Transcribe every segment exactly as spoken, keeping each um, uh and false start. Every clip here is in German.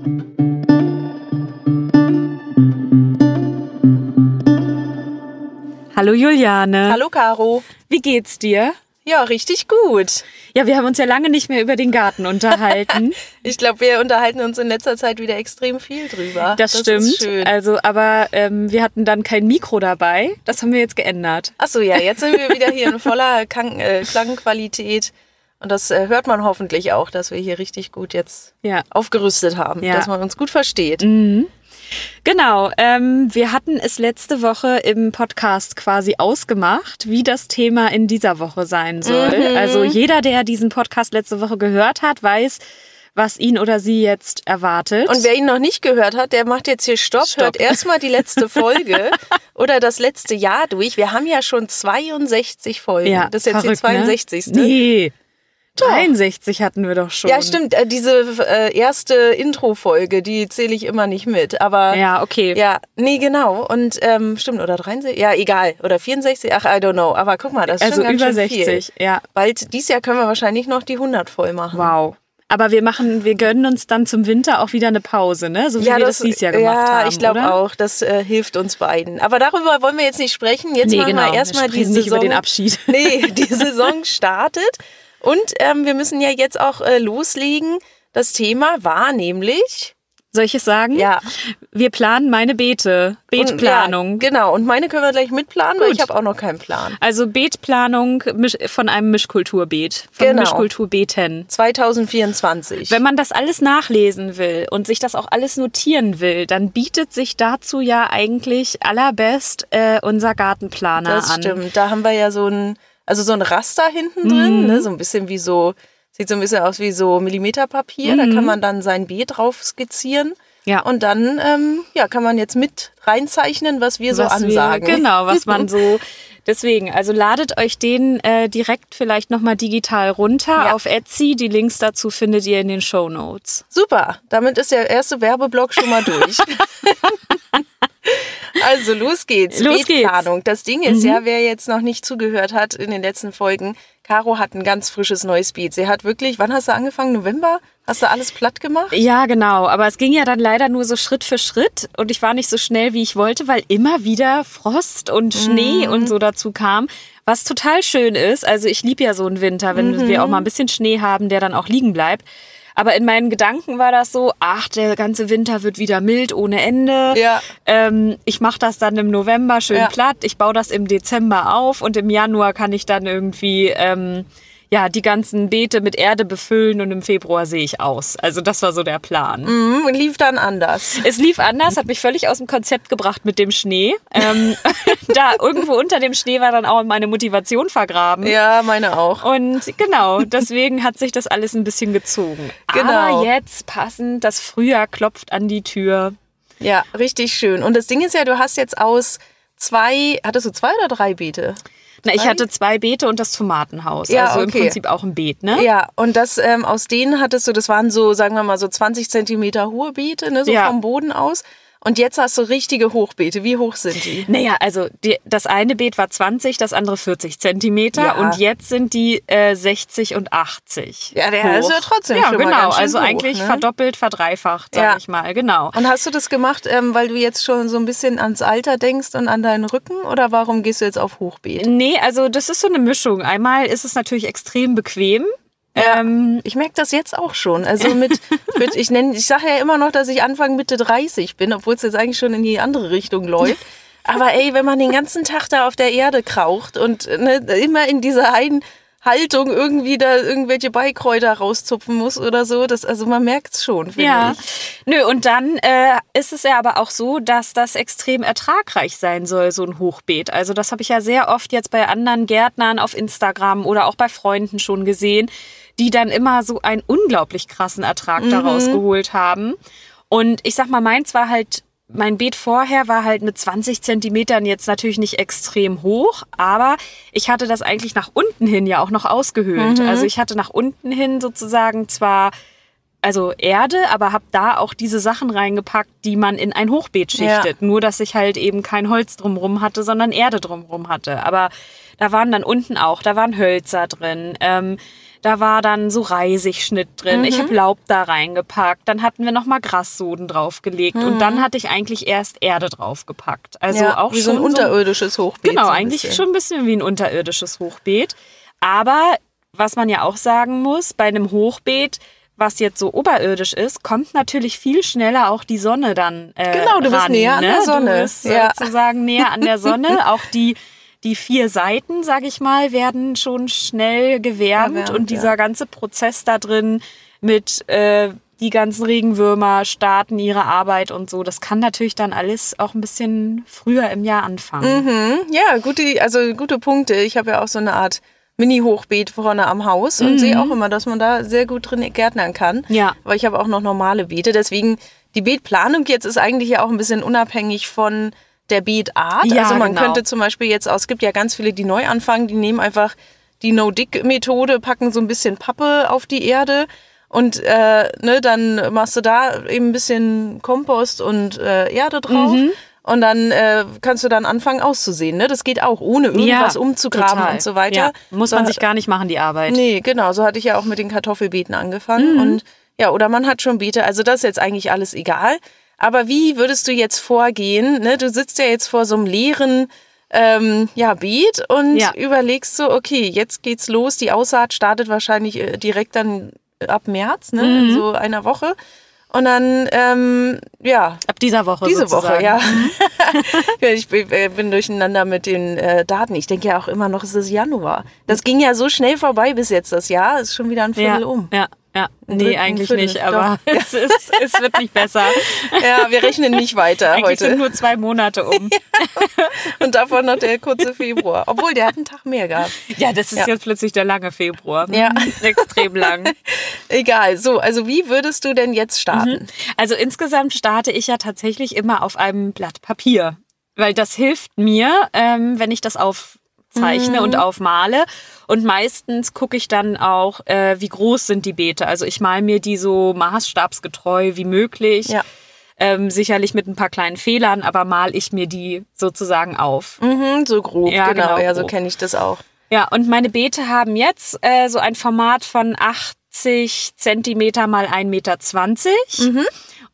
Hallo Juliane. Hallo Caro. Wie geht's dir? Ja, richtig gut. Ja, wir haben uns ja lange nicht mehr über den Garten unterhalten. Ich glaube, wir unterhalten uns in letzter Zeit wieder extrem viel drüber. Das, das stimmt. Ist schön. Also, aber ähm, wir hatten dann kein Mikro dabei. Das haben wir jetzt geändert. Ach so, ja, jetzt sind wir wieder hier in voller Klang, äh, Klangqualität. Und das äh, hört man hoffentlich auch, dass wir hier richtig gut jetzt ja. aufgerüstet haben, ja. dass man uns gut versteht. Mhm. Genau, ähm, wir hatten es letzte Woche im Podcast quasi ausgemacht, wie das Thema in dieser Woche sein soll. Mhm. Also jeder, der diesen Podcast letzte Woche gehört hat, weiß, was ihn oder sie jetzt erwartet. Und wer ihn noch nicht gehört hat, der macht jetzt hier Stopp, Stopp. hört erstmal die letzte Folge oder das letzte Jahr durch. Wir haben ja schon zweiundsechzig Folgen. Ja, das ist jetzt verrückt, die zweiundsechzigste. Ne? Nee. dreiundsechzig hatten wir doch schon. Ja, stimmt. Diese äh, erste Intro-Folge, die zähle ich immer nicht mit. Aber ja, okay. Ja, nee, genau. Und ähm, stimmt, oder dreiundsechzig? Ja, egal. Oder vierundsechzig? Ach, I don't know. Aber guck mal, das ist also schon ganz über schön sechzig, viel. Ja. Bald, dieses Jahr können wir wahrscheinlich noch die hundert voll machen. Wow. Aber wir machen, wir gönnen uns dann zum Winter auch wieder eine Pause, ne? So wie ja, wir das, das dieses Jahr gemacht ja, haben. Ja, ich glaube auch. Das äh, hilft uns beiden. Aber darüber wollen wir jetzt nicht sprechen. Jetzt nee, machen genau. wir erstmal die Saison. Nicht über den Abschied. Nee, die Saison startet. Und ähm, wir müssen ja jetzt auch äh, loslegen. Das Thema war nämlich... Soll ich es sagen? Ja. Wir planen meine Beete. Beetplanung. Und, ja, genau. Und meine können wir gleich mitplanen, Gut. weil ich habe auch noch keinen Plan. Also Beetplanung von einem Mischkulturbeet. Von genau. Mischkulturbeeten. zwanzig vierundzwanzig. Wenn man das alles nachlesen will und sich das auch alles notieren will, dann bietet sich dazu ja eigentlich allerbest äh, unser Gartenplaner das an. Das stimmt. Da haben wir ja so ein, also so ein Raster hinten drin, mhm. ne? So ein bisschen wie so... Sieht so ein bisschen aus wie so Millimeterpapier. Mhm. Da kann man dann sein Beet drauf skizzieren. Ja. Und dann ähm, ja, kann man jetzt mit reinzeichnen, was wir so was ansagen. Wir, genau, was man so... Deswegen, also ladet euch den äh, direkt vielleicht nochmal digital runter ja. auf Etsy. Die Links dazu findet ihr in den Shownotes. Super, damit ist der erste Werbeblock schon mal durch. Also los geht's. Los Beetplanung. geht's. Das Ding ist mhm. ja, wer jetzt noch nicht zugehört hat in den letzten Folgen, Caro hat ein ganz frisches neues Beet. Sie hat wirklich, wann hast du angefangen? November? Hast du alles platt gemacht? Ja, genau. Aber es ging ja dann leider nur so Schritt für Schritt. Und ich war nicht so schnell, wie ich wollte, weil immer wieder Frost und Schnee mhm. und so dazu kam. Was total schön ist. Also ich liebe ja so einen Winter, wenn mhm. wir auch mal ein bisschen Schnee haben, der dann auch liegen bleibt. Aber in meinen Gedanken war das so, ach, der ganze Winter wird wieder mild ohne Ende. Ja. Ähm, ich mache das dann im November schön ja. platt. Ich baue das im Dezember auf und im Januar kann ich dann irgendwie ähm, ja, die ganzen Beete mit Erde befüllen und im Februar sehe ich aus. Also das war so der Plan. Mhm, und lief dann anders. Es lief anders, hat mich völlig aus dem Konzept gebracht mit dem Schnee. Ähm, da irgendwo unter dem Schnee war dann auch meine Motivation vergraben. Ja, meine auch. Und genau, deswegen hat sich das alles ein bisschen gezogen. Genau. Aber jetzt passend, das Frühjahr klopft an die Tür. Ja, richtig schön. Und das Ding ist ja, du hast jetzt aus zwei, hattest du zwei oder drei Beete? Na, ich hatte zwei Beete und das Tomatenhaus. Ja, also okay. im Prinzip auch ein Beet, ne? Ja, und das ähm, aus denen hattest du, das waren so, sagen wir mal, so zwanzig Zentimeter hohe Beete, ne, so ja. vom Boden aus. Und jetzt hast du richtige Hochbeete. Wie hoch sind die? Naja, also die, das eine Beet war zwanzig, das andere vierzig Zentimeter. Ja. Und jetzt sind die äh, sechzig und achtzig. Ja, der hoch. ist ja trotzdem ja, schon genau. mal ganz schön Also hoch, eigentlich ne? verdoppelt, verdreifacht, sag ja. ich mal. Genau. Und hast du das gemacht, ähm, weil du jetzt schon so ein bisschen ans Alter denkst und an deinen Rücken? Oder warum gehst du jetzt auf Hochbeet? Nee, also das ist so eine Mischung. Einmal ist es natürlich extrem bequem. Ja, ähm, ich merke das jetzt auch schon. Also mit, mit ich nenne, ich sage ja immer noch, dass ich Anfang Mitte dreißig bin, obwohl es jetzt eigentlich schon in die andere Richtung läuft. Aber ey, wenn man den ganzen Tag da auf der Erde kraucht und ne, immer in dieser einen Haltung irgendwie da irgendwelche Beikräuter rauszupfen muss oder so, das, also man merkt es schon, finde ja. ich. Nö, und dann äh, ist es ja aber auch so, dass das extrem ertragreich sein soll, so ein Hochbeet. Also das habe ich ja sehr oft jetzt bei anderen Gärtnern auf Instagram oder auch bei Freunden schon gesehen, die dann immer so einen unglaublich krassen Ertrag Mhm. daraus geholt haben. Und ich sag mal, meins war halt, mein Beet vorher war halt mit zwanzig Zentimetern jetzt natürlich nicht extrem hoch, aber ich hatte das eigentlich nach unten hin ja auch noch ausgehöhlt. Mhm. Also ich hatte nach unten hin sozusagen zwar also Erde, aber habe da auch diese Sachen reingepackt, die man in ein Hochbeet schichtet. Ja. Nur, dass ich halt eben kein Holz drumrum hatte, sondern Erde drumrum hatte. Aber da waren dann unten auch, da waren Hölzer drin. Ähm, Da war dann so Reisigschnitt drin. Mhm. Ich habe Laub da reingepackt. Dann hatten wir nochmal Grassoden draufgelegt. Mhm. Und dann hatte ich eigentlich erst Erde draufgepackt. Also ja, auch wie schon so ein unterirdisches Hochbeet. Genau, so eigentlich bisschen. schon ein bisschen wie ein unterirdisches Hochbeet. Aber was man ja auch sagen muss, bei einem Hochbeet, was jetzt so oberirdisch ist, kommt natürlich viel schneller auch die Sonne dann äh, Genau, du ran, bist näher ne? an der Sonne. Du bist ja. sozusagen näher an der Sonne. Auch die, die vier Seiten, sag ich mal, werden schon schnell gewärmt. Erwärmt, und dieser ja. ganze Prozess da drin mit äh, die ganzen Regenwürmer starten ihre Arbeit und so, das kann natürlich dann alles auch ein bisschen früher im Jahr anfangen. Mhm. Ja, gute, also gute Punkte. Ich habe ja auch so eine Art Mini-Hochbeet vorne am Haus und mhm. sehe auch immer, dass man da sehr gut drin gärtnern kann. Ja. Aber ich habe auch noch normale Beete. Deswegen, die Beetplanung jetzt ist eigentlich ja auch ein bisschen unabhängig von der Beetart. Ja, also man genau. könnte zum Beispiel jetzt auch, es gibt ja ganz viele, die neu anfangen, die nehmen einfach die No-Dick-Methode, packen so ein bisschen Pappe auf die Erde und äh, ne, dann machst du da eben ein bisschen Kompost und äh, Erde drauf. Mhm. Und dann äh, kannst du dann anfangen auszusehen. Ne? Das geht auch, ohne irgendwas ja, umzugraben total. und so weiter. Ja. Muss man so, sich gar nicht machen, die Arbeit. Nee, genau. So hatte ich ja auch mit den Kartoffelbeeten angefangen. Mhm. Und ja, oder man hat schon Beete. Also das ist jetzt eigentlich alles egal. Aber wie würdest du jetzt vorgehen? Ne? Du sitzt ja jetzt vor so einem leeren ähm, ja, Beet und ja. überlegst so, okay, jetzt geht's los. Die Aussaat startet wahrscheinlich äh, direkt dann ab März, ne? Mhm. In so einer Woche. Und dann, ähm, ja. Ab dieser Woche Diese sozusagen. Woche, ja. Ich bin durcheinander mit den äh, Daten. Ich denke ja auch immer noch, es ist Januar. Das ging ja so schnell vorbei bis jetzt das Jahr. Ist schon wieder ein Viertel ja, um. Ja, ja. Ein Nee, Drittel, eigentlich Viertel, nicht. Aber es, ist, es wird nicht besser. Ja, wir rechnen nicht weiter eigentlich heute. sind nur zwei Monate um. Ja. Und davon noch der kurze Februar. Obwohl, der hat einen Tag mehr gehabt. Ja, das ist Ja. jetzt plötzlich der lange Februar. Ja. Extrem lang. Egal. So, also wie würdest du denn jetzt starten? Also insgesamt starte ich ja tatsächlich immer auf einem Blatt Papier. Weil das hilft mir, ähm, wenn ich das aufzeichne Mhm. und aufmale. Und meistens gucke ich dann auch, äh, wie groß sind die Beete. Also ich male mir die so maßstabsgetreu wie möglich. Ja. Ähm, sicherlich mit ein paar kleinen Fehlern, aber male ich mir die sozusagen auf. Mhm, so grob, Ja, genau. genau, Ja, so grob. kenne ich das auch. Ja, und meine Beete haben jetzt äh, so ein Format von achtzig Zentimeter mal ein Meter zwanzig. Mhm.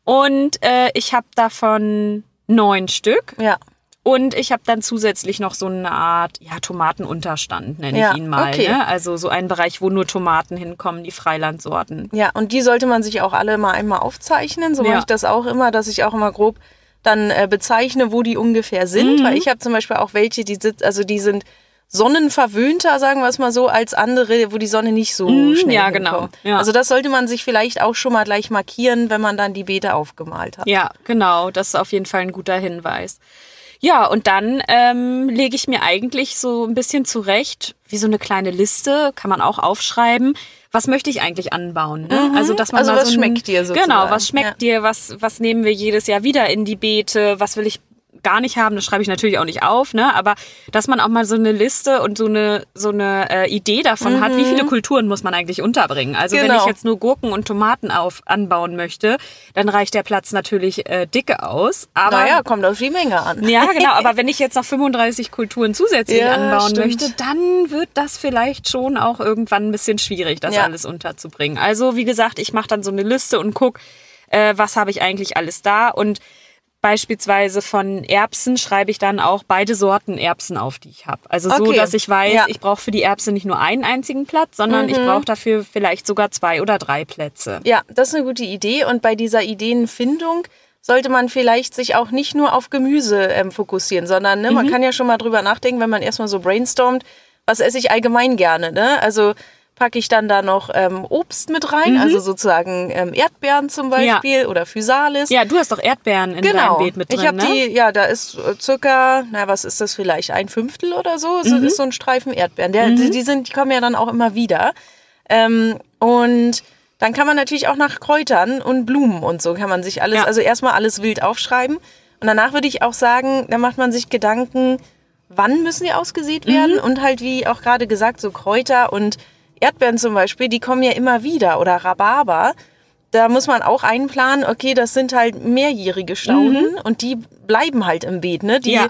Und äh, ich habe davon neun Stück. Ja. Und ich habe dann zusätzlich noch so eine Art ja, Tomatenunterstand, nenne Ja, ich ihn mal. okay. Ne? Also so ein Bereich, wo nur Tomaten hinkommen, die Freilandsorten. Ja, und die sollte man sich auch alle mal einmal aufzeichnen. So Ja. mache ich das auch immer, dass ich auch immer grob dann äh, bezeichne, wo die ungefähr sind. Mhm. Weil ich habe zum Beispiel auch welche, die sind, also die sind sonnenverwöhnter, sagen wir es mal so, als andere, wo die Sonne nicht so Mhm, schnell ja, hinkommt. genau, ja. Also das sollte man sich vielleicht auch schon mal gleich markieren, wenn man dann die Beete aufgemalt hat. Ja, genau. Das ist auf jeden Fall ein guter Hinweis. Ja, und dann ähm, lege ich mir eigentlich so ein bisschen zurecht, wie so eine kleine Liste, kann man auch aufschreiben. Was möchte ich eigentlich anbauen? Ne? Mhm. Also, dass man Also mal was so ein, schmeckt dir sozusagen? Genau, was schmeckt Ja. dir? Was, was nehmen wir jedes Jahr wieder in die Beete? Was will ich gar nicht haben? Das schreibe ich natürlich auch nicht auf, ne? Aber dass man auch mal so eine Liste und so eine, so eine äh, Idee davon Mhm. hat, wie viele Kulturen muss man eigentlich unterbringen? Also wenn Genau. ich jetzt nur Gurken und Tomaten auf, anbauen möchte, dann reicht der Platz natürlich äh, dicke aus. Aber Naja, kommt auf die Menge an. ja, genau. Aber wenn ich jetzt noch fünfunddreißig Kulturen zusätzlich Ja, anbauen stimmt. möchte, dann wird das vielleicht schon auch irgendwann ein bisschen schwierig, das Ja. alles unterzubringen. Also wie gesagt, ich mache dann so eine Liste und gucke, äh, was habe ich eigentlich alles da. Und beispielsweise von Erbsen schreibe ich dann auch beide Sorten Erbsen auf, die ich habe. Also so, Okay. dass ich weiß, Ja. ich brauche für die Erbse nicht nur einen einzigen Platz, sondern Mhm. ich brauche dafür vielleicht sogar zwei oder drei Plätze. Ja, das ist eine gute Idee. Und bei dieser Ideenfindung sollte man vielleicht sich auch nicht nur auf Gemüse ähm, fokussieren, sondern ne, man Mhm. kann ja schon mal drüber nachdenken, wenn man erstmal so brainstormt, was esse ich allgemein gerne. Ne? Also packe ich dann da noch ähm, Obst mit rein, Mhm. also sozusagen ähm, Erdbeeren zum Beispiel oder Physalis. Ja, du hast doch Erdbeeren in Genau. deinem Beet mit drin, ich habe ne? die, ja, da ist äh, circa, na, was ist das vielleicht, ein Fünftel oder so, so Mhm. ist so ein Streifen Erdbeeren. Der, die, die sind, die kommen ja dann auch immer wieder. Ähm, und dann kann man natürlich auch nach Kräutern und Blumen und so kann man sich alles, Ja. also erstmal alles wild aufschreiben. Und danach würde ich auch sagen, da macht man sich Gedanken, wann müssen die ausgesät werden? Mhm. Und halt, wie auch gerade gesagt, so Kräuter und Erdbeeren zum Beispiel, die kommen ja immer wieder. Oder Rhabarber. Da muss man auch einplanen, okay, das sind halt mehrjährige Stauden und die bleiben halt im Beet. Ne? Die, Ja.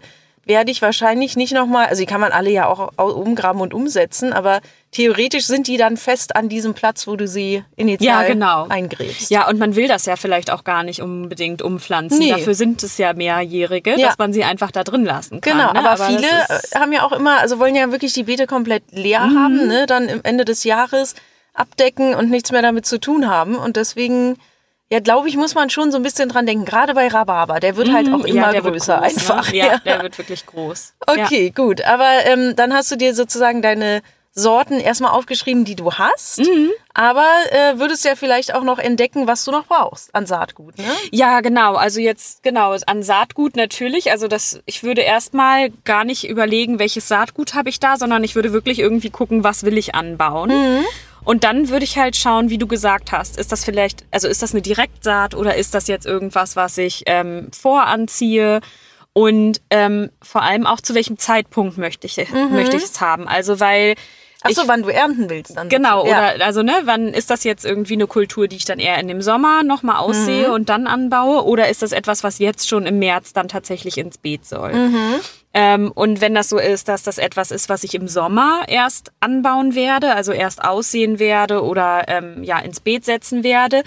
werde ich wahrscheinlich nicht nochmal, also die kann man alle ja auch umgraben und umsetzen, aber theoretisch sind die dann fest an diesem Platz, wo du sie initial ja, genau. eingräbst. Ja, und man will das ja vielleicht auch gar nicht unbedingt umpflanzen. Nee. Dafür sind es ja mehrjährige, Ja. dass man sie einfach da drin lassen kann. Genau, ne? aber, aber viele das haben ja auch immer, also wollen ja wirklich die Beete komplett leer Mhm. haben, ne? Dann am Ende des Jahres abdecken und nichts mehr damit zu tun haben. Und deswegen, ja, glaube ich, muss man schon so ein bisschen dran denken. Gerade bei Rhabarber, der wird halt auch immer ja, der größer wird groß, einfach. Ne? Ja, der wird wirklich groß. Okay, Ja. gut. Aber ähm, dann hast du dir sozusagen deine Sorten erstmal aufgeschrieben, die du hast. Mhm. Aber äh, würdest ja vielleicht auch noch entdecken, was du noch brauchst an Saatgut, ne? Ja, genau. Also jetzt, genau, an Saatgut natürlich. Also das, ich würde erstmal gar nicht überlegen, welches Saatgut habe ich da, sondern ich würde wirklich irgendwie gucken, was will ich anbauen. Mhm. Und dann würde ich halt schauen, wie du gesagt hast, ist das vielleicht, also ist das eine Direktsaat oder ist das jetzt irgendwas, was ich ähm, voranziehe? Und ähm, vor allem auch zu welchem Zeitpunkt möchte ich, Mhm. möchte ich es haben? Also weil Ach so, ich- wann du ernten willst dann. Genau, Ja. oder also ne, wann ist das jetzt irgendwie eine Kultur, die ich dann eher in dem Sommer nochmal aussehe Mhm. und dann anbaue? Oder ist das etwas, was jetzt schon im März dann tatsächlich ins Beet soll? Mhm. Ähm, und wenn das so ist, dass das etwas ist, was ich im Sommer erst anbauen werde, also erst aussehen werde oder ähm, ja ins Beet setzen werde,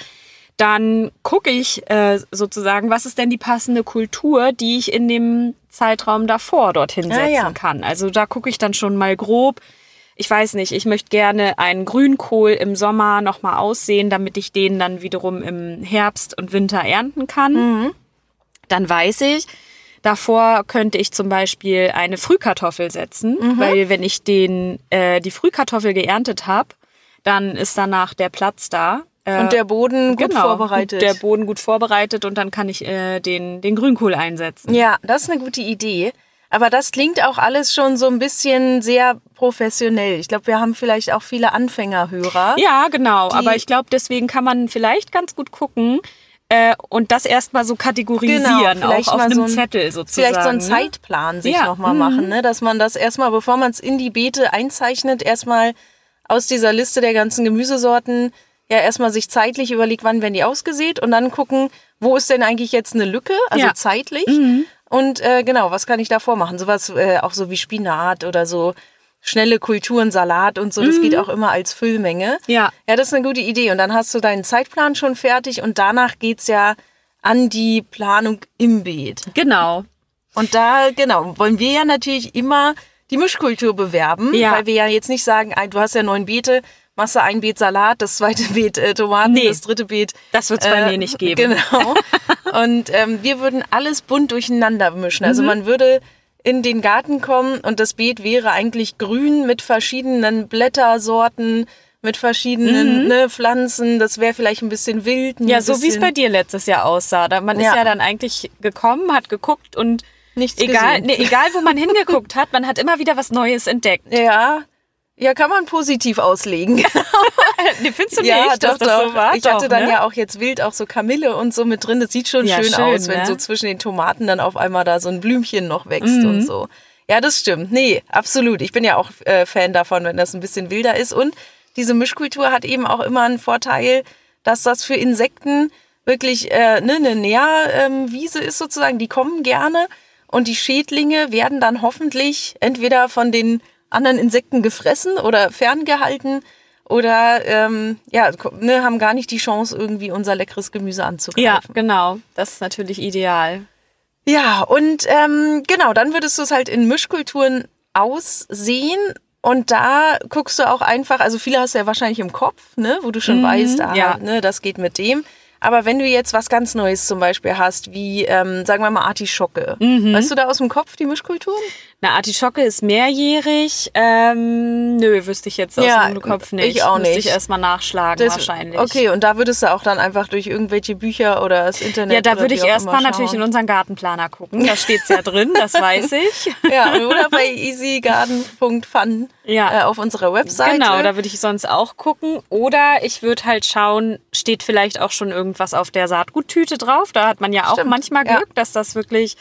dann gucke ich äh, sozusagen, was ist denn die passende Kultur, die ich in dem Zeitraum davor dorthin Ah, setzen ja. kann. Also da gucke ich dann schon mal grob. Ich weiß nicht, ich möchte gerne einen Grünkohl im Sommer nochmal aussehen, damit ich den dann wiederum im Herbst und Winter ernten kann. Mhm. Dann weiß ich, davor könnte ich zum Beispiel eine Frühkartoffel setzen, Mhm. weil wenn ich den, äh, die Frühkartoffel geerntet habe, dann ist danach der Platz da. Äh, Und der Boden gut genau, vorbereitet. Der Boden gut vorbereitet und dann kann ich äh, den, den Grünkohl einsetzen. Ja, das ist eine gute Idee. Aber das klingt auch alles schon so ein bisschen sehr professionell. Ich glaube, wir haben vielleicht auch viele Anfängerhörer. Ja, genau. Die- Aber ich glaube, deswegen kann man vielleicht ganz gut gucken äh, und das erstmal so kategorisieren, Genau, vielleicht auch auf mal einem so ein- Zettel sozusagen. Vielleicht so einen ne? Zeitplan sich Ja, nochmal mhm. machen, ne? Dass man das erstmal, bevor man es in die Beete einzeichnet, erstmal aus dieser Liste der ganzen Gemüsesorten ja erstmal sich zeitlich überlegt, wann werden die ausgesät und dann gucken, wo ist denn eigentlich jetzt eine Lücke, also Ja. zeitlich. Mhm. Und äh, genau, was kann ich davor machen? Sowas äh, auch so wie Spinat oder so schnelle Kulturen, Salat und so, das geht auch immer als Füllmenge. Ja. Ja, das ist eine gute Idee. Und dann hast du deinen Zeitplan schon fertig und danach geht's ja an die Planung im Beet. Genau. Und da, genau, wollen wir ja natürlich immer die Mischkultur bewerben, Ja. weil wir ja jetzt nicht sagen, ein- du hast ja neun Beete, machst du ein Beet Salat, das zweite Beet äh, Tomaten, Nee. das dritte Beet. Das wird's bei mir nicht geben. Genau. Und ähm, wir würden alles bunt durcheinander mischen. Mhm. Also man würde in den Garten kommen und das Beet wäre eigentlich grün mit verschiedenen Blättersorten, mit verschiedenen ne, Pflanzen. Das wäre vielleicht ein bisschen wild. Ein Mhm. Ja, so wie es bisschen bei dir letztes Jahr aussah. Da, man ist Ja. ja dann eigentlich gekommen, hat geguckt und nichts egal, gesehen. nee, egal wo man hingeguckt hat, man hat immer wieder was Neues entdeckt. Ja. Ja, kann man positiv auslegen. Nee, findest du Ja, nicht, doch, dass das doch. so war? Ich hatte Doch, dann ne? ja auch jetzt wild auch so Kamille und so mit drin. Das sieht schon Ja, schön, schön, aus, wenn ne? so zwischen den Tomaten dann auf einmal da so ein Blümchen noch wächst Mhm. und so. Ja, das stimmt. Nee, absolut. Ich bin ja auch äh, Fan davon, wenn das ein bisschen wilder ist. Und diese Mischkultur hat eben auch immer einen Vorteil, dass das für Insekten wirklich äh, ne, eine Nährwiese ist sozusagen. Die kommen gerne und die Schädlinge werden dann hoffentlich entweder von den anderen Insekten gefressen oder ferngehalten oder ähm, ja, ne, haben gar nicht die Chance, irgendwie unser leckeres Gemüse anzugreifen. Ja, genau. Das ist natürlich ideal. Ja, und ähm, genau, dann würdest du es halt in Mischkulturen aussehen. Und da guckst du auch einfach, also viele hast du ja wahrscheinlich im Kopf, ne, wo du schon Mhm, weißt, ah, ja. ne, das geht mit dem. Aber wenn du jetzt was ganz Neues zum Beispiel hast, wie, ähm, sagen wir mal, Artischocke, Mhm. weißt du da aus dem Kopf die Mischkulturen? Eine Artischocke ist mehrjährig. Ähm, nö, wüsste ich jetzt aus Ja, dem Kopf nicht. ich auch Müsste nicht. ich erstmal nachschlagen Das- wahrscheinlich. Okay, und da würdest du auch dann einfach durch irgendwelche Bücher oder das Internet. Ja, da oder würde wie ich auch erstmal immer natürlich in schauen. unseren Gartenplaner gucken. Da steht's ja drin, das weiß ich. Ja, oder bei easygarden punkt fun Ja. äh, auf unserer Webseite. Genau, da würde ich sonst auch gucken. Oder ich würde halt schauen, steht vielleicht auch schon irgendwas auf der Saatguttüte drauf. Da hat man ja auch Stimmt, manchmal ja. Glück, dass das wirklich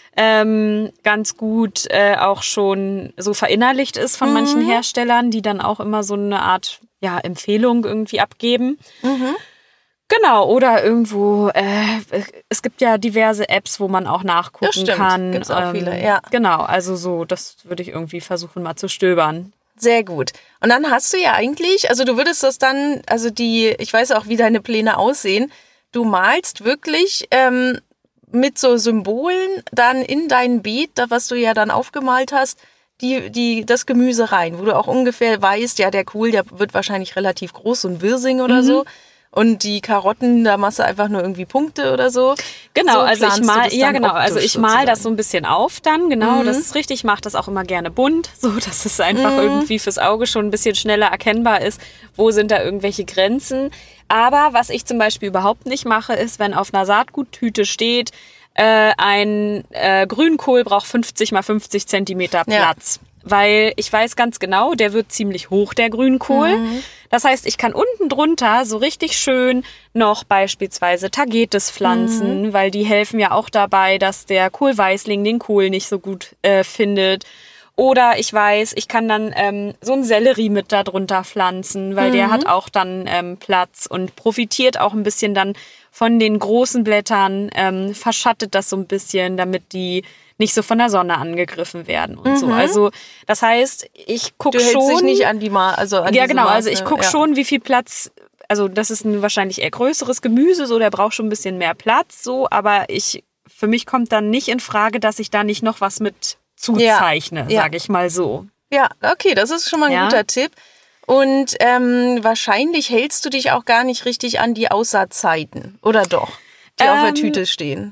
ähm, ganz gut äh, auch schon so verinnerlicht ist von manchen Mhm. Herstellern, die dann auch immer so eine Art ja, Empfehlung irgendwie abgeben. Mhm. Genau, oder irgendwo, äh, es gibt ja diverse Apps, wo man auch nachgucken Ja, stimmt. kann. Gibt's auch ähm, viele, ja. Genau, also so, das würde ich irgendwie versuchen mal zu stöbern. Sehr gut. Und dann hast du ja eigentlich, also du würdest das dann, also die, ich weiß auch, wie deine Pläne aussehen, du malst wirklich ähm, mit so Symbolen dann in dein Beet, da was du ja dann aufgemalt hast, die, die, das Gemüse rein, wo du auch ungefähr weißt, ja, der Kohl, der wird wahrscheinlich relativ groß, so ein Wirsing oder Mhm. so. Und die Karotten, da machst du einfach nur irgendwie Punkte oder so. Genau, so also ich planst du mal, das ja dann genau, also optisch ich mal das sozusagen. so ein bisschen auf dann, genau, Mhm. das ist richtig, ich mache das auch immer gerne bunt, so dass es einfach Mhm. irgendwie fürs Auge schon ein bisschen schneller erkennbar ist, wo sind da irgendwelche Grenzen. Aber was ich zum Beispiel überhaupt nicht mache, ist, wenn auf einer Saatguttüte steht, äh, ein äh, Grünkohl braucht fünfzig mal fünfzig Zentimeter Platz. Ja. Weil ich weiß ganz genau, der wird ziemlich hoch, der Grünkohl. Mhm. Das heißt, ich kann unten drunter so richtig schön noch beispielsweise Tagetes pflanzen, mhm. weil die helfen ja auch dabei, dass der Kohlweißling den Kohl nicht so gut äh, findet. Oder ich weiß, ich kann dann ähm, so einen Sellerie mit da drunter pflanzen, weil mhm. der hat auch dann ähm, Platz und profitiert auch ein bisschen dann von den großen Blättern, ähm, verschattet das so ein bisschen, damit die nicht so von der Sonne angegriffen werden und mhm. so. Also das heißt, ich gucke schon... Du hältst dich nicht an die Ma also an Ja, diese genau. Maße, Also ich gucke ja. schon, wie viel Platz... Also das ist ein wahrscheinlich eher größeres Gemüse, so der braucht schon ein bisschen mehr Platz, so. Aber ich für mich kommt dann nicht in Frage, dass ich da nicht noch was mit zuzeichne, ja. sage ich mal so. Ja, okay, das ist schon mal ein ja. guter Tipp. Und ähm, wahrscheinlich hältst du dich auch gar nicht richtig an die Aussaatzeiten, oder doch? Die ähm, auf der Tüte stehen.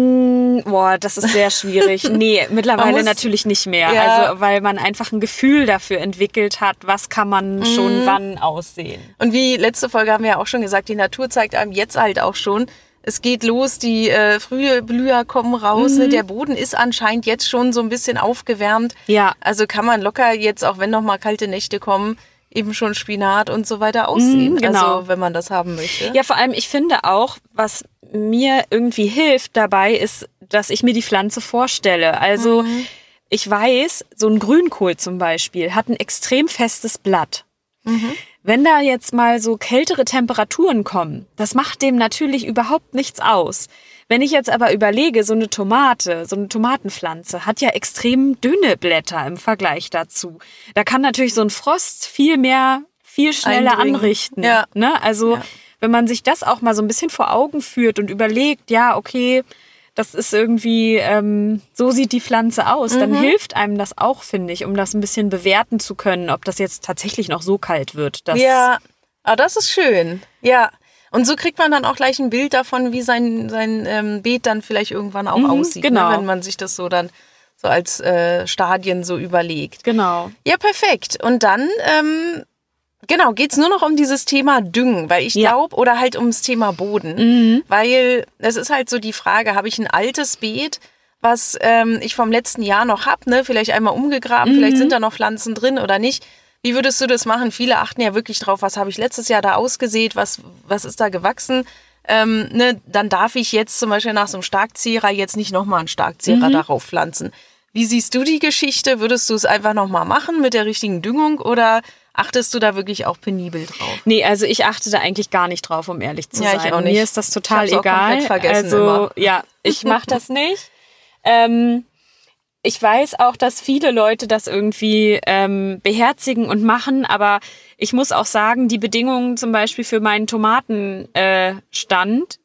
Mh, boah, das ist sehr schwierig. Nee, mittlerweile muss, natürlich nicht mehr. Ja. Also, weil man einfach ein Gefühl dafür entwickelt hat, was kann man schon mm. wann aussehen. Und wie letzte Folge haben wir ja auch schon gesagt, die Natur zeigt einem jetzt halt auch schon, es geht los, die äh, frühe Blüher kommen raus. Mhm. Ne? Der Boden ist anscheinend jetzt schon so ein bisschen aufgewärmt. Ja. Also kann man locker jetzt, auch wenn noch mal kalte Nächte kommen, eben schon Spinat und so weiter aussehen. Mhm, genau. Also wenn man das haben möchte. Ja, vor allem, ich finde auch, was mir irgendwie hilft dabei, ist, dass ich mir die Pflanze vorstelle. Also mhm. ich weiß, so ein Grünkohl zum Beispiel hat ein extrem festes Blatt. Mhm. Wenn da jetzt mal so kältere Temperaturen kommen, das macht dem natürlich überhaupt nichts aus. Wenn ich jetzt aber überlege, so eine Tomate, so eine Tomatenpflanze hat ja extrem dünne Blätter im Vergleich dazu. Da kann natürlich so ein Frost viel mehr, viel schneller Eindringen. anrichten. Ja. Ne? Also ja. wenn man sich das auch mal so ein bisschen vor Augen führt und überlegt, ja, okay, das ist irgendwie, ähm, so sieht die Pflanze aus, mhm. dann hilft einem das auch, finde ich, um das ein bisschen bewerten zu können, ob das jetzt tatsächlich noch so kalt wird. Dass ja, aber das ist schön. Ja. Und so kriegt man dann auch gleich ein Bild davon, wie sein, sein ähm, Beet dann vielleicht irgendwann auch mhm, aussieht, genau. ne? Wenn man sich das so dann so als äh, Stadien so überlegt. Genau. Ja, perfekt. Und dann, ähm, genau, geht's nur noch um dieses Thema Düngen, weil ich ja. glaube, oder halt ums Thema Boden, mhm. weil es ist halt so die Frage, habe ich ein altes Beet, was ähm, ich vom letzten Jahr noch habe, ne? Vielleicht einmal umgegraben, mhm. vielleicht sind da noch Pflanzen drin oder nicht. Wie würdest du das machen? Viele achten ja wirklich drauf, was habe ich letztes Jahr da ausgesät, was, was ist da gewachsen. Ähm, ne? Dann darf ich jetzt zum Beispiel nach so einem Starkzehrer jetzt nicht nochmal einen Starkzehrer mhm. darauf pflanzen. Wie siehst du die Geschichte? Würdest du es einfach nochmal machen mit der richtigen Düngung oder achtest du da wirklich auch penibel drauf? Nee, also ich achte da eigentlich gar nicht drauf, um ehrlich zu ja, sein. Ich auch nicht. Mir ist das total ich hab's egal. Auch komplett vergessen also immer. ja, ich mache das nicht. ähm, Ich weiß auch, dass viele Leute das irgendwie ähm, beherzigen und machen, aber ich muss auch sagen, die Bedingungen zum Beispiel für meinen Tomatenstand, äh, Stand,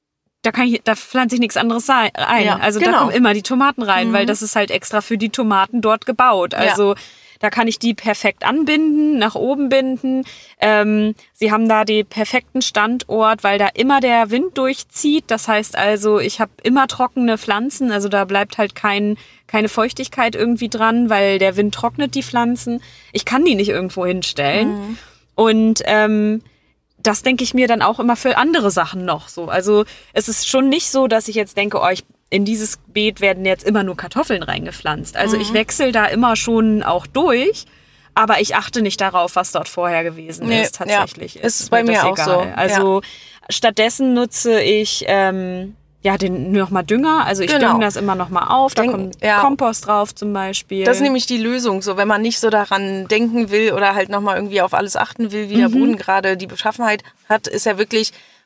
da kann ich, da pflanze ich nichts anderes ein. Ja, also genau. da kommen immer die Tomaten rein, mhm. weil das ist halt extra für die Tomaten dort gebaut. Also ja. Da kann ich die perfekt anbinden, nach oben binden. Ähm, sie haben da den perfekten Standort, weil da immer der Wind durchzieht. Das heißt also, ich habe immer trockene Pflanzen. Also da bleibt halt kein, keine Feuchtigkeit irgendwie dran, weil der Wind trocknet die Pflanzen. Ich kann die nicht irgendwo hinstellen. Mhm. Und ähm, das denke ich mir dann auch immer für andere Sachen noch so. Also es ist schon nicht so, dass ich jetzt denke, oh, ich in dieses Beet werden jetzt immer nur Kartoffeln reingepflanzt. Also mhm. ich wechsle da immer schon auch durch, aber ich achte nicht darauf, was dort vorher gewesen nee, ist tatsächlich. Ja. Ist, ist bei mir auch egal. so. Also ja. stattdessen nutze ich ähm, ja den nochmal Dünger. Also ich genau. dünge das immer nochmal auf. Da Denk, kommt ja. Kompost drauf zum Beispiel. Das ist nämlich die Lösung. So, wenn man nicht so daran denken will oder halt nochmal irgendwie auf alles achten will, wie mhm. der Boden gerade die Beschaffenheit hat, ist ja wirklich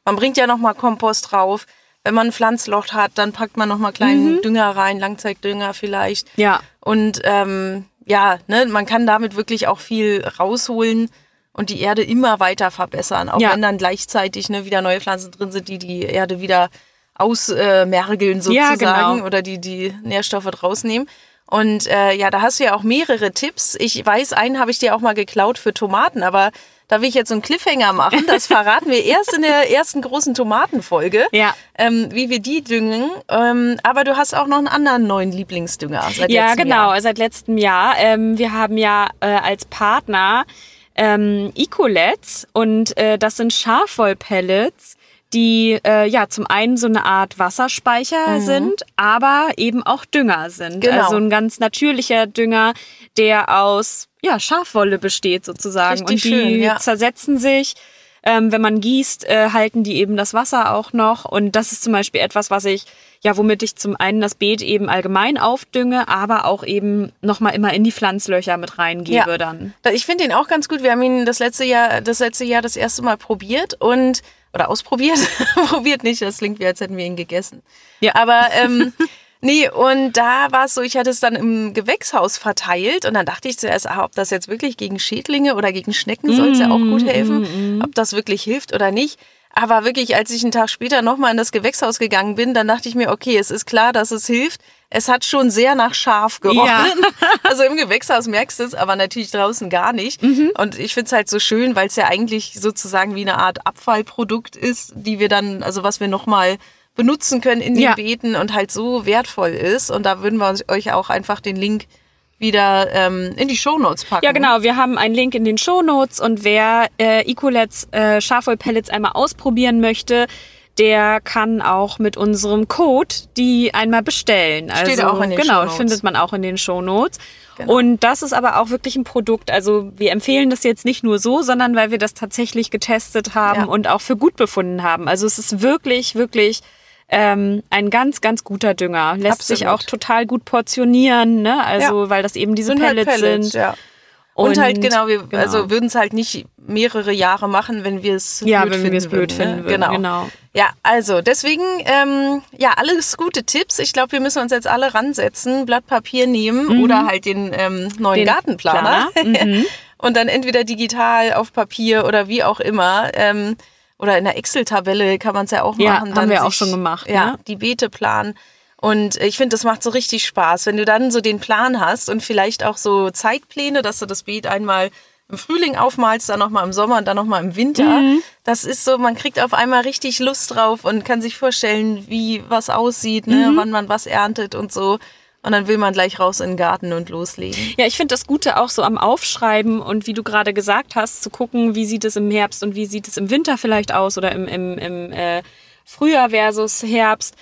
Man bringt ja nochmal Kompost drauf. Wenn man ein Pflanzloch hat, dann packt man nochmal kleinen mhm. Dünger rein, Langzeitdünger vielleicht. Ja. Und ähm, ja, ne, man kann damit wirklich auch viel rausholen und die Erde immer weiter verbessern. Auch ja. wenn dann gleichzeitig ne, wieder neue Pflanzen drin sind, die die Erde wieder ausmergeln äh, sozusagen ja, genau. oder die die Nährstoffe draus nehmen. Und äh, ja, da hast du ja auch mehrere Tipps. Ich weiß, einen habe ich dir auch mal geklaut für Tomaten, aber da will ich jetzt so einen Cliffhanger machen. Das verraten wir erst in der ersten großen Tomatenfolge, ja. ähm, wie wir die düngen. Ähm, aber du hast auch noch einen anderen neuen Lieblingsdünger seit ja, letztem genau, Jahr. seit letztem Jahr. Ähm, wir haben ja äh, als Partner ähm, Ecolets und äh, das sind Schafwollpellets, die äh, ja zum einen so eine Art Wasserspeicher mhm. sind, aber eben auch Dünger sind. Genau. Also ein ganz natürlicher Dünger, der aus ja, Schafwolle besteht sozusagen. Richtig und die schön, ja. zersetzen sich. Ähm, wenn man gießt, äh, halten die eben das Wasser auch noch. Und das ist zum Beispiel etwas, was ich, ja, womit ich zum einen das Beet eben allgemein aufdünge, aber auch eben nochmal immer in die Pflanzlöcher mit reingebe ja. dann. Ich finde den auch ganz gut. Wir haben ihn das letzte Jahr, das letzte Jahr das erste Mal probiert und oder ausprobiert. Probiert nicht, das klingt wie, als hätten wir ihn gegessen. Ja. Aber ähm, nee, und da war es so, ich hatte es dann im Gewächshaus verteilt und dann dachte ich zuerst, ah, ob das jetzt wirklich gegen Schädlinge oder gegen Schnecken soll es ja auch gut helfen, ob das wirklich hilft oder nicht. Aber wirklich, als ich einen Tag später nochmal in das Gewächshaus gegangen bin, dann dachte ich mir, okay, es ist klar, dass es hilft. Es hat schon sehr nach Schaf gerochen. Ja. Also im Gewächshaus merkst du es, aber natürlich draußen gar nicht. Mhm. Und ich finde es halt so schön, weil es ja eigentlich sozusagen wie eine Art Abfallprodukt ist, die wir dann, also was wir nochmal benutzen können in den ja. Beeten und halt so wertvoll ist. Und da würden wir euch auch einfach den Link wieder ähm, in die Shownotes packen. Ja, genau. Wir haben einen Link in den Shownotes und wer äh, Ecolets äh, Schafwollpellets einmal ausprobieren möchte, der kann auch mit unserem Code die einmal bestellen. Steht also, auch in den genau, Shownotes. findet man auch in den Shownotes. Genau. Und das ist aber auch wirklich ein Produkt, also wir empfehlen das jetzt nicht nur so, sondern weil wir das tatsächlich getestet haben Ja. und auch für gut befunden haben. Also es ist wirklich, wirklich ähm, ein ganz, ganz guter Dünger. Lässt Absolut. sich auch total gut portionieren, ne? Also Ja. weil das eben diese sind Pellets, halt Pellets sind. Ja. Und, und halt, genau, wir genau. also würden es halt nicht mehrere Jahre machen, wenn wir es ja, blöd wenn finden wir es blöd würden, finden ne? würden. Genau. genau. Ja, also deswegen, ähm, ja, alles gute Tipps. Ich glaube, wir müssen uns jetzt alle ransetzen, Blatt Papier nehmen Mhm. oder halt den ähm, neuen Den Gartenplaner. Planer. Mhm. Und dann entweder digital auf Papier oder wie auch immer. Ähm, oder in der Excel-Tabelle kann man es ja auch Ja, machen. haben dann wir auch sich, schon gemacht, Ja, ne? die Beete planen. Und ich finde, das macht so richtig Spaß, wenn du dann so den Plan hast und vielleicht auch so Zeitpläne, dass du das Beet einmal im Frühling aufmalst, dann nochmal im Sommer und dann nochmal im Winter. Mhm. Das ist so, man kriegt auf einmal richtig Lust drauf und kann sich vorstellen, wie was aussieht, ne? Mhm. Wann man was erntet und so. Und dann will man gleich raus in den Garten und loslegen. Ja, ich finde das Gute auch so am Aufschreiben und wie du gerade gesagt hast, zu gucken, wie sieht es im Herbst und wie sieht es im Winter vielleicht aus oder im, im, im äh, Frühjahr versus Herbst.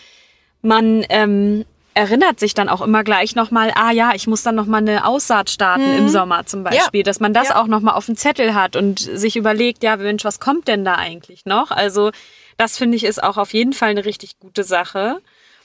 Man ähm, erinnert sich dann auch immer gleich nochmal, ah ja, ich muss dann nochmal eine Aussaat starten Mhm. im Sommer zum Beispiel, Ja. dass man das Ja. auch nochmal auf dem Zettel hat und sich überlegt, ja Mensch, was kommt denn da eigentlich noch? Also das finde ich ist auch auf jeden Fall eine richtig gute Sache.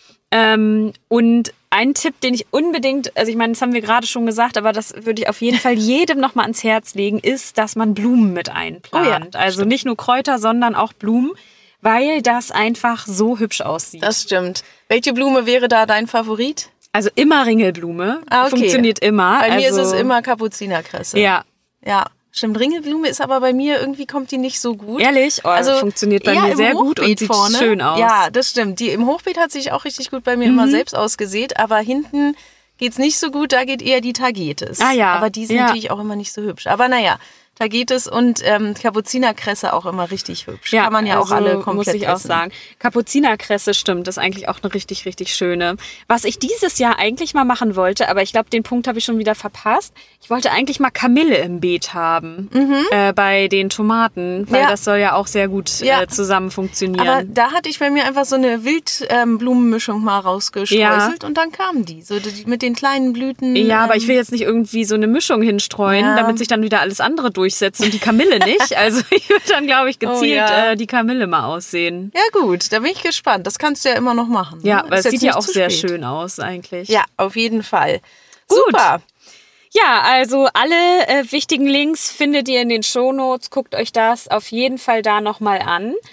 Ähm, und ein Tipp, den ich unbedingt, also ich meine, das haben wir gerade schon gesagt, aber das würde ich auf jeden Fall jedem nochmal ans Herz legen, ist, dass man Blumen mit einplant. Oh ja, also nicht nur Kräuter, sondern auch Blumen, weil das einfach so hübsch aussieht. Das stimmt. Welche Blume wäre da dein Favorit? Also immer Ringelblume. Ah, okay. Funktioniert immer. Bei mir also, ist es immer Kapuzinerkresse. Ja. Ja, stimmt. Ringelblume ist aber bei mir, irgendwie kommt die nicht so gut. Ehrlich? Oh, also funktioniert bei eher mir im sehr gut und Hochbeet sieht vorne. schön aus. Ja, das stimmt. Die im Hochbeet hat sich auch richtig gut bei mir Mhm. immer selbst ausgesät, aber hinten geht's nicht so gut, da geht eher die Tagetes. Ah ja. Aber die sind Ja. natürlich auch immer nicht so hübsch. Aber naja, Tagetes und ähm, Kapuzinerkresse auch immer richtig hübsch. Kann man ja also auch alle komplett muss ich auch essen. sagen. Kapuzinerkresse stimmt, ist eigentlich auch eine richtig, richtig schöne. Was ich dieses Jahr eigentlich mal machen wollte, aber ich glaube, den Punkt habe ich schon wieder verpasst. Ich wollte eigentlich mal Kamille im Beet haben, äh, bei den Tomaten, weil Ja. das soll ja auch sehr gut Ja. äh, zusammen funktionieren. Aber da hatte ich bei mir einfach so eine Wildblumenmischung mal rausgestreuselt Ja. und dann kamen die. So die, mit den kleinen Blüten. ja, aber ähm, ich will jetzt nicht irgendwie so eine Mischung hinstreuen, Ja. damit sich dann wieder alles andere durchsetzt und die Kamille nicht. Also ich würde dann, glaube ich, gezielt Oh ja. äh, die Kamille mal aussehen. Ja gut, da bin ich gespannt. Das kannst du ja immer noch machen. Ja, ne? weil Ist es jetzt sieht ja nicht auch zu sehr spät. schön aus eigentlich. Ja, auf jeden Fall. Gut. Super. Ja, also alle äh, wichtigen Links findet ihr in den Shownotes. Guckt euch das auf jeden Fall da nochmal an. Ja.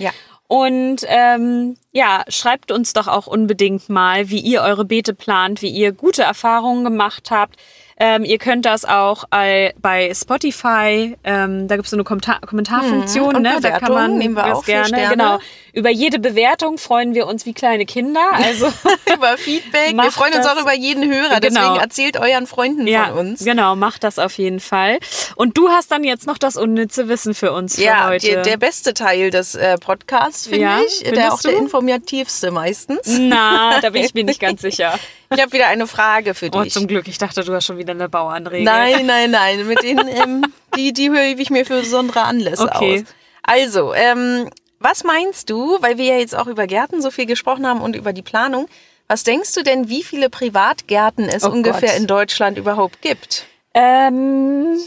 Und ähm, ja, schreibt uns doch auch unbedingt mal, wie ihr eure Beete plant, wie ihr gute Erfahrungen gemacht habt. Ähm, ihr könnt das auch äh, bei Spotify, ähm, da gibt es so eine Kommentar Kommentarfunktion, hm, ne? Da kann man nehmen wir das auch gerne. Sterne. Genau. Über jede Bewertung freuen wir uns wie kleine Kinder. Also über Feedback. Wir macht freuen uns das- auch über jeden Hörer. Genau. Deswegen erzählt euren Freunden ja, von uns. genau, macht das auf jeden Fall. Und du hast dann jetzt noch das unnütze Wissen für uns für Ja, heute. der, der beste Teil des äh, Podcasts, finde Ja, ich. Der findest auch der du? informativste meistens. Na, da bin ich mir nicht ganz sicher. Ich habe wieder eine Frage für Oh, dich. zum Glück. Ich dachte, du hast schon wieder eine Bauernregel. Nein, nein, nein. Mit denen, ähm, die, die höre ich mir für besondere Anlässe Okay. aus. Also, ähm, was meinst du, weil wir ja jetzt auch über Gärten so viel gesprochen haben und über die Planung, was denkst du denn, wie viele Privatgärten es Oh ungefähr Gott. in Deutschland überhaupt gibt? Ähm,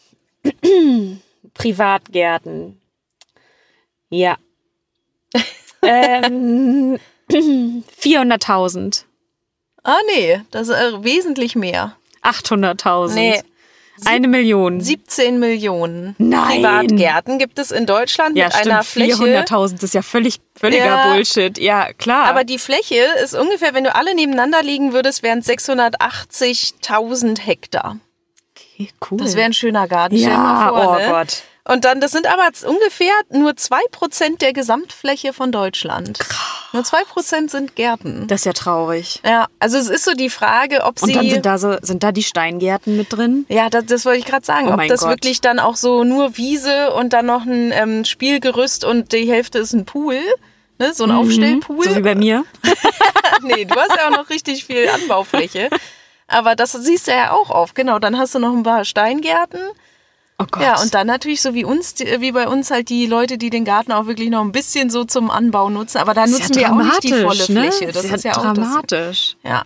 Privatgärten. Ja. ähm, vierhunderttausend. Ah, nee, das ist äh, wesentlich mehr. achthunderttausend. Nee, Eine Million. siebzehn Millionen Nein. Privatgärten gibt es in Deutschland Ja, mit einer stimmt. Fläche. vierhunderttausend ist ja völlig, völliger Ja. Bullshit. Ja, klar. Aber die Fläche ist ungefähr, wenn du alle nebeneinander liegen würdest, wären es sechshundertachtzigtausend Hektar. okay, cool. Das wäre ein schöner Garten. Stell dir ja, mal vor, oh ne? Gott. Und dann, das sind aber jetzt ungefähr nur zwei Prozent der Gesamtfläche von Deutschland. Nur zwei Prozent sind Gärten. Das ist ja traurig. Ja, also es ist so die Frage, ob Und sie... dann sind da so, sind da die Steingärten mit drin? Ja, das, das wollte ich gerade sagen. Oh Ob mein das Gott. wirklich dann auch so nur Wiese und dann noch ein ähm, Spielgerüst und die Hälfte ist ein Pool, ne? So ein Aufstellpool. So wie bei mir. Nee, du hast ja auch noch richtig viel Anbaufläche. Aber das siehst du ja auch oft. Genau, dann hast du noch ein paar Steingärten. Oh Gott. Ja, und dann natürlich so wie uns, die- wie bei uns halt die Leute, die den Garten auch wirklich noch ein bisschen so zum Anbau nutzen. Aber da Das nutzen ist ja wir auch nicht die volle dramatisch, ne? Fläche. Das ist ist ja ja auch das. dramatisch. Ja.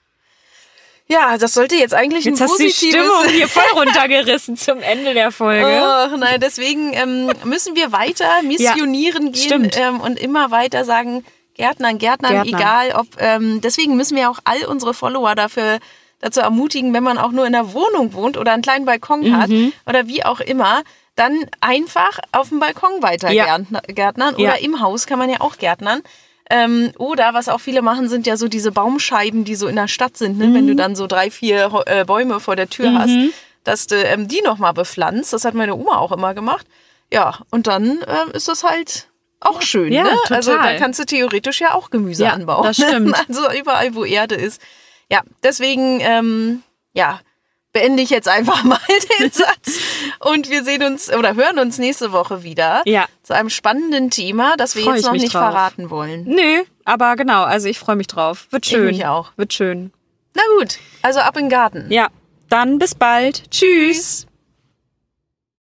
Ja, das sollte jetzt eigentlich Jetzt ein hast du die positives... Stimmung hier voll runtergerissen zum Ende der Folge. Ach, nein, deswegen ähm, müssen wir weiter missionieren gehen stimmt. ähm, und immer weiter sagen, Gärtnern, Gärtnern, Gärtnern. egal ob, ähm, deswegen müssen wir auch all unsere Follower dafür dazu ermutigen, wenn man auch nur in einer Wohnung wohnt oder einen kleinen Balkon hat Mhm. oder wie auch immer, dann einfach auf dem Balkon weiter Ja. gärtner- gärtnern Ja. oder im Haus kann man ja auch gärtnern. Ähm, oder was auch viele machen, sind ja so diese Baumscheiben, die so in der Stadt sind, ne? Wenn du dann so drei, vier Ho- äh, Bäume vor der Tür hast, dass du ähm, die nochmal bepflanzt. Das hat meine Oma auch immer gemacht. Ja, und dann ähm, ist das halt auch schön. Ja, ne? total. Also da kannst du theoretisch ja auch Gemüse Ja, anbauen. das stimmt. Also überall, wo Erde ist. Ja, deswegen, ähm, ja, beende ich jetzt einfach mal den Satz. Und wir sehen uns oder hören uns nächste Woche wieder Ja. zu einem spannenden Thema, das wir Freu jetzt ich noch mich nicht drauf. verraten wollen. Nö, aber genau, also ich freue mich drauf. Wird Ich schön. mich auch. Wird schön. Na gut, also ab in den Garten. Ja, dann bis bald. Tschüss.